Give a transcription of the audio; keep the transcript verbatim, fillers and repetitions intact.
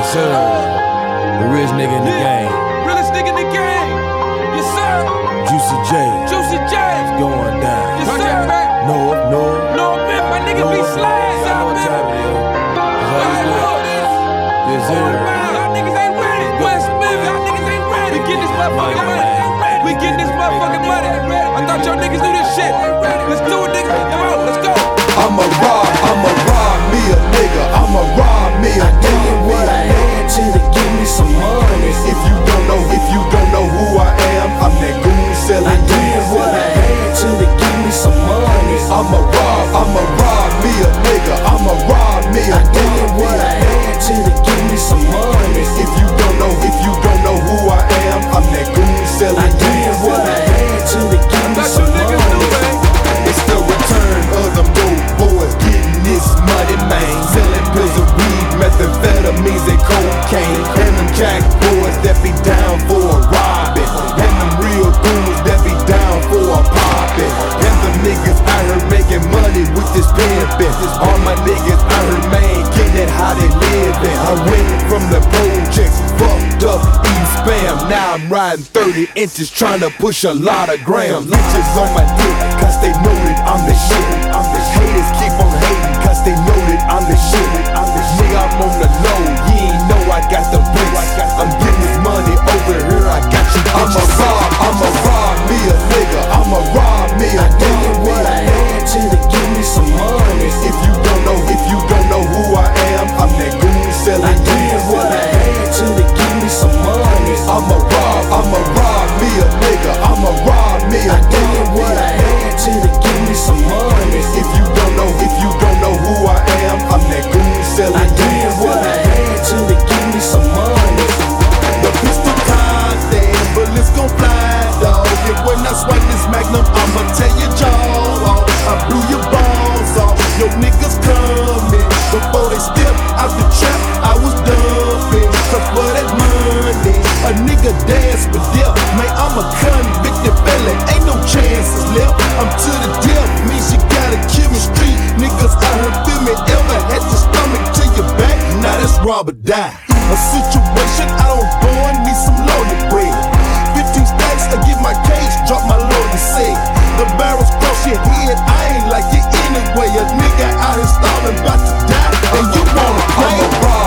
sir. The rich nigga in the Yeah. game. Realest nigga in the game. Yes, sir. Juicy J. Juicy J. It's going down. Yes, sir. North, North. No, man, my nigga be North, sliding. Y'all know what time it is. It's how it's going. Yes, sir. Y'all niggas ain't ready. West Smith, y'all niggas ain't ready. We getting this motherfucking money. We getting this motherfucking money. I thought y'all niggas do this shit. Let's do it, nigga. Come on, let's go. I'ma rob, I'ma rob me a nigga. I'ma rob me a nigga. I did what I had to to give me some money. If you don't know, if you don't know who I am, I'm that goon I selling did what I had to to give me some money. I'ma rob, I'ma rob me a nigga. I'ma rob me a I nigga. did what I had to to give me some money. If you don't know, if you don't know who I am, I'm that goon selling I did what I had to to give me That's some what niggas do, money. man. It's the return of them dope boys getting this money, man. Selling pills of weed, methamphetamines, and cocaine. And them jack boys that be down for a robbing. And them real goons that be down for a popping. And the niggas out here making money with this pimpin'. All my niggas out here, man, getting it how they livin'. I went from the projects, fucked up, eating spam. Now I'm riding thirty inches, trying to push a lot of grams. Bitches on my dick, cause they know that I'm the shit. I'm the haters keep on hating, cause they know that I'm the shit. I'm the shit, I'm on the low, you ain't know I got the bricks. I'm getting this money over here, I got you. I'ma rob, I'ma rob me a nigga. I'ma rob me a I did nigga. what I had to to give me some money. If you don't know, if you don't know who I am, I'm that goon selling. I did what I had to to give me some money. I'ma rob, I'ma rob me a nigga. I'ma rob me a I did nigga. what I had to to give me some money. If you don't know, if you don't know who I am, I'm that goon selling. I did what I had to to give me some money. The pistol content, bullets gon' fly, dog. And when I swipe this magnum, I'ma tear your jaw off. I blew your balls off. Your niggas coming before they step out the trap. I was dumping, cause for that money, a nigga dance for death. Man, I'm a convicted felon, ain't no chances left. I'm to the death, means you gotta kill me street. Niggas out here feel me, ever had your stomach to your back. Now that's rob or die. A situation I don't born, need some lawyer bread. Fifteen stacks, I get my case, drop my lawyer say. The barrels cross your head, I ain't like it anyway. A nigga out here starving, about to die, and you wanna play. I'ma rob,